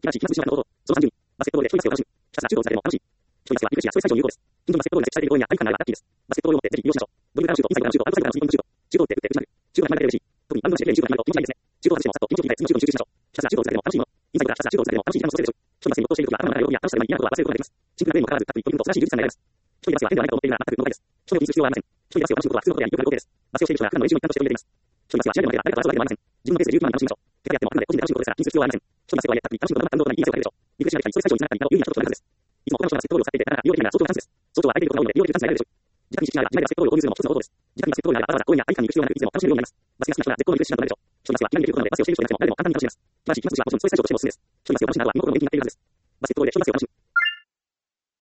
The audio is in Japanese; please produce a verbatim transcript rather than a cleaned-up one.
らしい、気まずしのこと、その単純に、バスケットボールでちょいバスケを楽しむ。ひたすら中高されるのも楽しい。ちょいバスケはリフレッシュやストレス解消に有効です。近所のバスケットボールが設置されている公園や体育館などがラッキーです。バスケットボールを持ってぜひ利用しましょう。ドリブルからのシュート、インサイドからのシュート、アウトサイドからのスリーポイントシュート。シュートを打って打って打ちまくる。シュートが決まるだけで嬉しい。特にバンドの試合でシュートが決まると気持ちがいいですね。シュートを外してもさっと気持ちを切り替え、次のシュートに集中しましょう。ひたすらシュートを打つだけでも楽しいもの。インサイドからひたすらシュートを打つだけでも楽しいもの。インサイドからシュートを打つだけでも楽しいものです。バスケットボールでちょいバスケは変ではないと思っているなら全くのことであります。ちょいバスケは変ではないと思っているなら全くのことであります。ちょいバスケは変ではないと思っているなら全くのことです。ちょいバスケを気にする必要はありません。ちょいバスケを楽しむことは普通のことでありよくある光景です。バスケをしている人は普段の練習の一環として取り入れています。ちょいバスケは試合でも誰かと争うわけではありません。自分のペースで十分に楽しみましょう。手がやってもあくまで個人で楽しむことですから気にする必要はありません。ちょいバスケはやったり楽しむことの感動となりいい成果が出るでしょう。リフレッシュができたりストレス解消につながったりなど有意義なこととなるはずです。いつも他の人がバスケットボールを使っていてなかなか利用できないなら相当なチャンスです。相当は相手にことが多いので利用できるチャンスが得られるでしょう。自宅に敷地があれば自宅でバスケットボールを購入するのも一つの方法です。自宅にバスケットボールがあればわざわざ公園や体育館に行く必要がなくいつでも楽しめるようになります。バスケが好きな人が絶好のリフレッシュ手段となるでしょう。ちょいバスケは気軽にできることなのでバスケをしている人でなくても誰でも簡単に楽しめます。しかし、気まずしはもちろんストレス解消としてもおすすめです。ちょいバスケを楽しみながら身心を元気になっているはずです。バスケットボールでちょいバスケを楽しむ。